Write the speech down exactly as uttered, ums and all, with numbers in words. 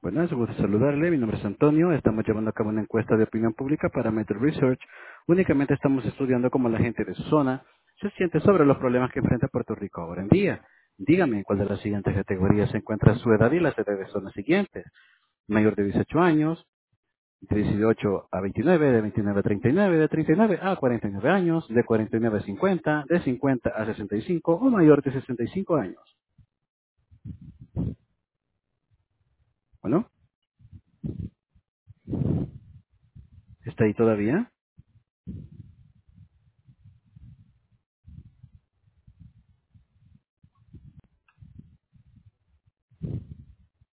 Bueno, es un gusto saludarle. Mi nombre es Antonio. Estamos llevando a cabo una encuesta de opinión pública para Metro Research. Únicamente estamos estudiando cómo la gente de su zona se siente sobre los problemas que enfrenta Puerto Rico ahora en día. Dígame en cuál de las siguientes categorías se encuentra su edad y las edades son las siguientes. Mayor de dieciocho años, de dieciocho a veintinueve, de veintinueve a treinta y nueve, de treinta y nueve a cuarenta y nueve años, de cuarenta y nueve a cincuenta, de cincuenta a sesenta y cinco o mayor de sesenta y cinco años. Bueno, ¿está ahí todavía?